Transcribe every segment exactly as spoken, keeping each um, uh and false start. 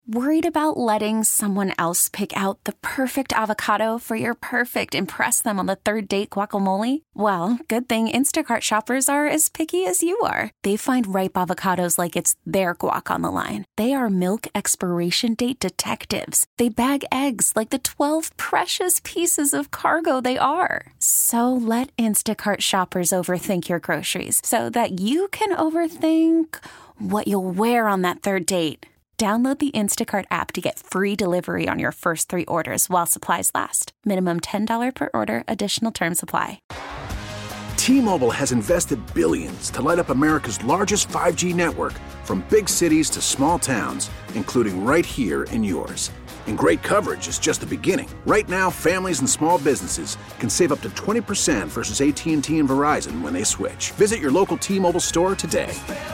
Worried about letting someone else pick out the perfect avocado for your perfect impress them on the third date guacamole? Well, good thing Instacart shoppers are as picky as you are. They find ripe avocados like it's their guac on the line. They are milk expiration date detectives. They bag eggs like the twelve precious pieces of cargo they are. So let Instacart shoppers overthink your groceries so that you can overthink what you'll wear on that third date. Download the Instacart app to get free delivery on your first three orders while supplies last. Minimum ten dollars per order. Additional terms apply. T-Mobile has invested billions to light up America's largest five G network, from big cities to small towns, including right here in yours. And great coverage is just the beginning. Right now, families and small businesses can save up to twenty percent versus A T and T and Verizon when they switch. Visit your local T-Mobile store today.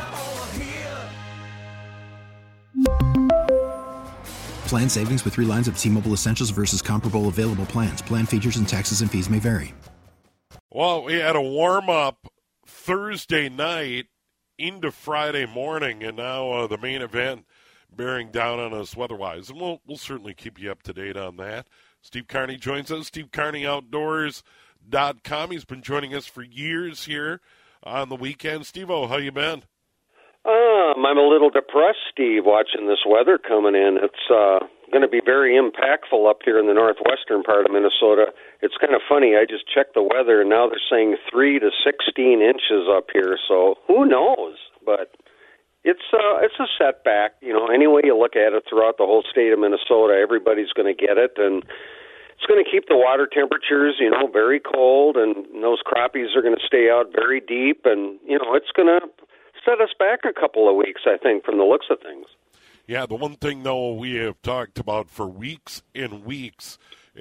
Plan savings with three lines of T-Mobile Essentials versus comparable available plans. Plan features and taxes and fees may vary. Well, we had a warm-up Thursday night into Friday morning, and now uh, the main event bearing down on us weather-wise. And we'll, we'll certainly keep you up to date on that. Steve Carney joins us, steve carney outdoors dot com. He's been joining us for years here on the weekend. Steve-O, how you been? Um, I'm a little depressed, Steve, watching this weather coming in. It's uh, going to be very impactful up here in the northwestern part of Minnesota. It's kind of funny. I just checked the weather, and now they're saying three to sixteen inches up here. So who knows? But it's uh, it's a setback. You know, any way you look at it throughout the whole state of Minnesota, everybody's going to get it, and it's going to keep the water temperatures, you know, very cold, and those crappies are going to stay out very deep, and you know, it's going to set us back a couple of weeks, I think, from the looks of things. Yeah, the one thing, though, we have talked about for weeks and weeks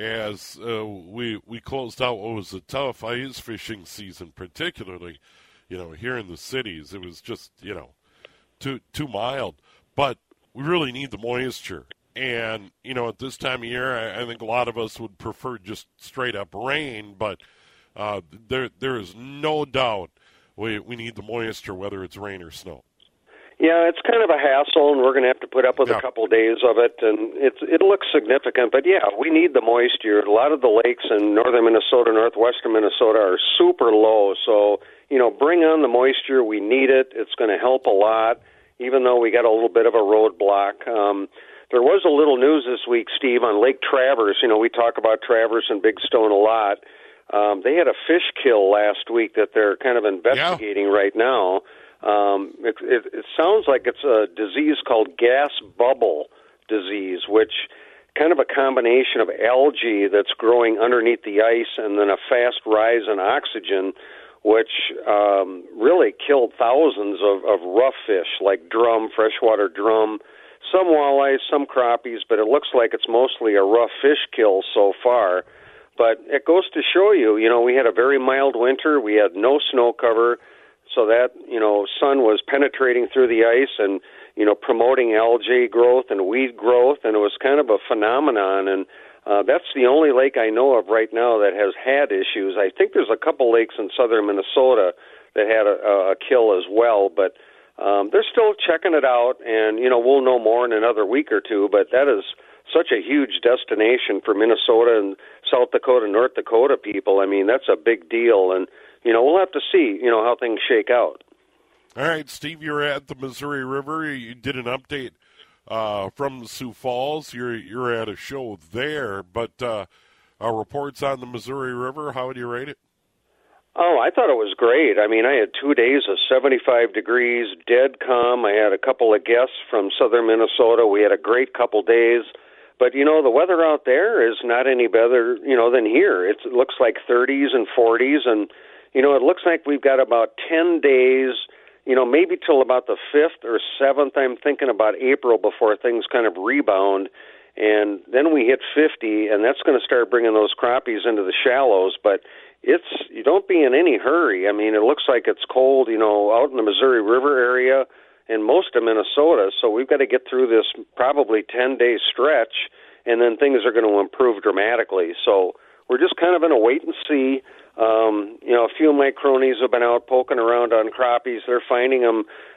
as uh, we we closed out what was a tough ice fishing season, particularly, you know, here in the cities. It was just, you know, too too mild. But we really need the moisture. And, you know, at this time of year, I, I think a lot of us would prefer just straight-up rain, but uh, there there is no doubt We we need the moisture, whether it's rain or snow. Yeah, it's kind of a hassle, and we're going to have to put up with yeah. a couple days of it, and it's it looks significant. But, yeah, we need the moisture. A lot of the lakes in northern Minnesota, northwestern Minnesota are super low. So, you know, bring on the moisture. We need it. It's going to help a lot, even though we got a little bit of a roadblock. Um, there was a little news this week, Steve, on Lake Traverse. You know, we talk about Traverse and Big Stone a lot. Um, they had a fish kill last week that they're kind of investigating yeah. right now. Um, it, it, it sounds like it's a disease called gas bubble disease, which kind of a combination of algae that's growing underneath the ice and then a fast rise in oxygen, which um, really killed thousands of, of rough fish like drum, freshwater drum, some walleyes, some crappies, but it looks like it's mostly a rough fish kill so far. But it goes to show you, you know, we had a very mild winter. We had no snow cover, so that, you know, sun was penetrating through the ice and, you know, promoting algae growth and weed growth, and it was kind of a phenomenon. And uh, that's the only lake I know of right now that has had issues. I think there's a couple lakes in southern Minnesota that had a, a kill as well, but um, they're still checking it out, and, you know, we'll know more in another week or two, but that is such a huge destination for Minnesota and South Dakota, North Dakota people. I mean, that's a big deal, and, you know, we'll have to see, you know, how things shake out. All right, Steve, you're at the Missouri River. You did an update uh, from Sioux Falls. You're you're at a show there, but uh, uh, reports on the Missouri River, how would you rate it? Oh, I thought it was great. I mean, I had two days of seventy-five degrees, dead calm. I had a couple of guests from southern Minnesota. We had a great couple days. But, you know, the weather out there is not any better, you know, than here. It's, it looks like thirties and forties, and, you know, it looks like we've got about ten days, you know, maybe till about the fifth or seventh. I'm thinking about April before things kind of rebound, and then we hit fifty, and that's going to start bringing those crappies into the shallows. But it's, you don't be in any hurry. I mean, it looks like it's cold, you know, out in the Missouri River area and most of Minnesota, so we've got to get through this probably ten-day stretch, and then things are going to improve dramatically. So we're just kind of in a wait-and-see. Um, you know, a few of my cronies have been out poking around on crappies. They're finding them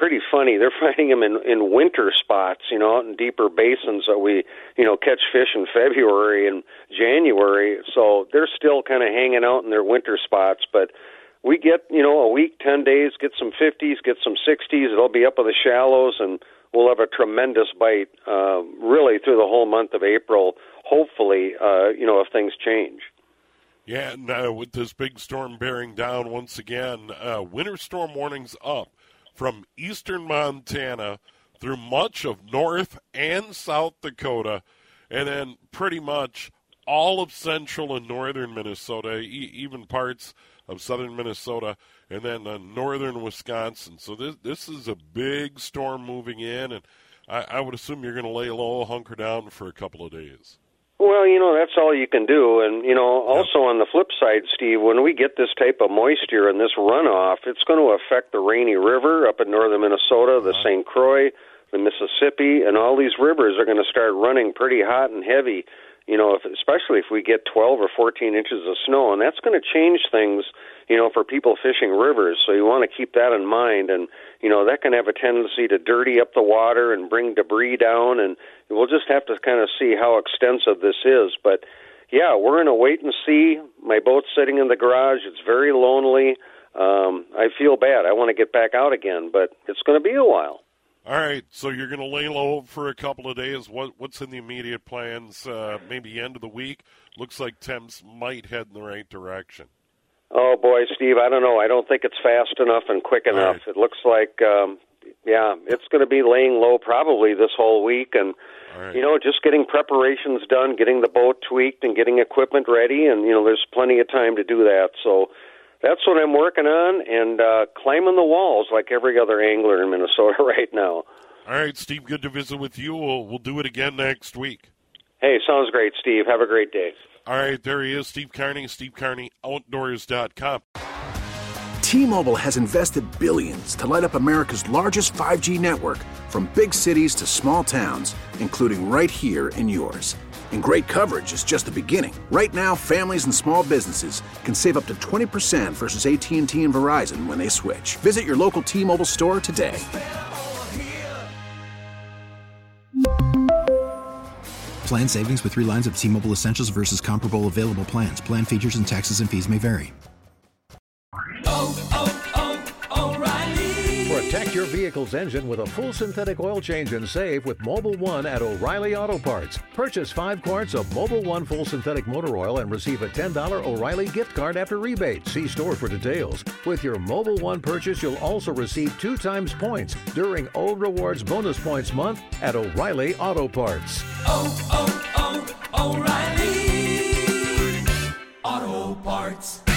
pretty funny. They're finding them in, in winter spots, you know, out in deeper basins that we, you know, catch fish in February and January. So they're still kind of hanging out in their winter spots. But we get, you know, a week, ten days, get some fifties, get some sixties. It'll be up in the shallows, and we'll have a tremendous bite uh, really through the whole month of April, hopefully, uh, you know, if things change. Yeah, and uh, with this big storm bearing down once again, uh, winter storm warnings up from eastern Montana through much of North and South Dakota, and then pretty much all of central and northern Minnesota, e- even parts of southern Minnesota, and then uh, northern Wisconsin. So this this is a big storm moving in, and I, I would assume you're going to lay low, hunker down for a couple of days. Well, you know, that's all you can do. And, you know, also on the flip side, Steve, when we get this type of moisture and this runoff, it's going to affect the Rainy River up in northern Minnesota, the Saint Croix, the Mississippi, and all these rivers are going to start running pretty hot and heavy, you know, if, especially if we get twelve or fourteen inches of snow. And that's going to change things, you know, for people fishing rivers. So you want to keep that in mind. And, you know, that can have a tendency to dirty up the water and bring debris down. And we'll just have to kind of see how extensive this is. But, yeah, we're in a wait and see. My boat's sitting in the garage. It's very lonely. Um, I feel bad. I want to get back out again, but it's going to be a while. All right, so you're going to lay low for a couple of days. What, what's in the immediate plans? Uh, maybe end of the week? Looks like temps might head in the right direction. Oh, boy, Steve, I don't know. I don't think it's fast enough and quick enough. Right. It looks like, um, yeah, it's going to be laying low probably this whole week. And, right. you know, just getting preparations done, getting the boat tweaked and getting equipment ready. And, you know, there's plenty of time to do that. So that's what I'm working on, and uh, climbing the walls like every other angler in Minnesota right now. All right, Steve, good to visit with you. We'll, we'll do it again next week. Hey, sounds great, Steve. Have a great day. All right, there he is, Steve Carney, steve carney outdoors dot com. T-Mobile has invested billions to light up America's largest five G network, from big cities to small towns, including right here in yours. And great coverage is just the beginning. Right now, families and small businesses can save up to twenty percent versus A T and T and Verizon when they switch. Visit your local T-Mobile store today. Plan savings with three lines of T-Mobile Essentials versus comparable available plans. Plan features and taxes and fees may vary. Oh, oh, oh, O'Reilly. Protect your vehicle's engine with a full synthetic oil change and save with Mobil one at O'Reilly Auto Parts. Purchase five quarts of Mobil one full synthetic motor oil and receive a ten dollars O'Reilly gift card after rebate. See store for details. With your Mobil one purchase, you'll also receive two times points during O Rewards Bonus Points Month at O'Reilly Auto Parts. Oh, oh, oh, O'Reilly Auto Parts.